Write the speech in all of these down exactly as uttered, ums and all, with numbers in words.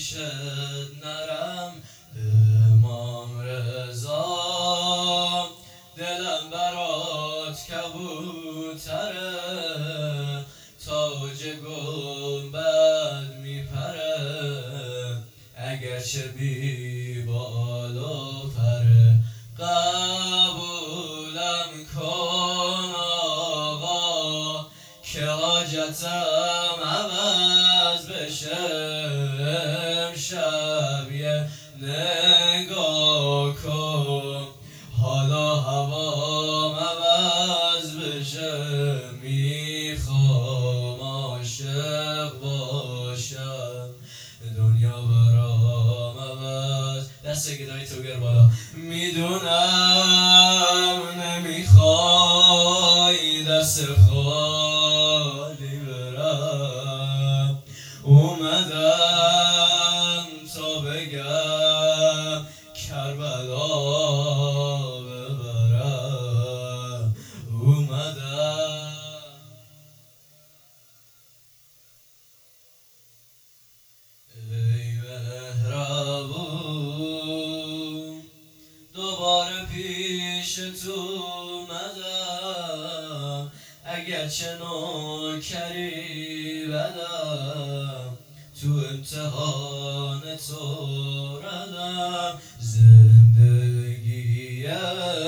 پیشت نرم امام رضا، دلم برات کبوتره، تاج گنبد میپره، اگرچه بی بال و پره. قبولم کن آقا که حاجتم عوض بشه، امشب یه نگاه کن حالا هوام عوض بشه، میخوام عاشق باشم دنیا برام عوض. دست گدایی تو بیار بالا. میدونم نمیخوای دست خالی برم، اومدم تا بگم کربلا ببرم، اومدم. ای مهربون دوباره پیش تو اومدم، اگرچه نوکری بدم، تو امتحان تو ردم. زندگیه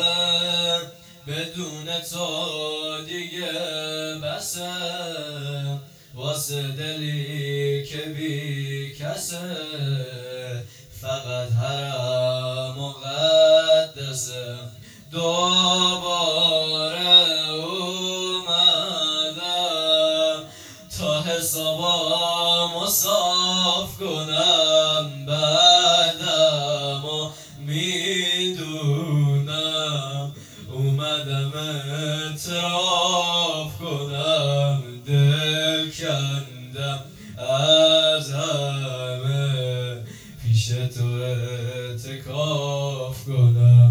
بدون تو دیگه بسه، واسه دلی که بی کسه، فقط حرم مقدسه. دوباره اومدم تا حسابامو صاف کنم، بعدم و میدونم اومدم اعتراف کنم، دل کندم از همه پیش تو اعتکاف کنم،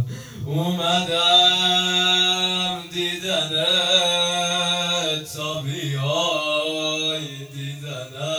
اومدم دیدنت تا بیای دیدنت.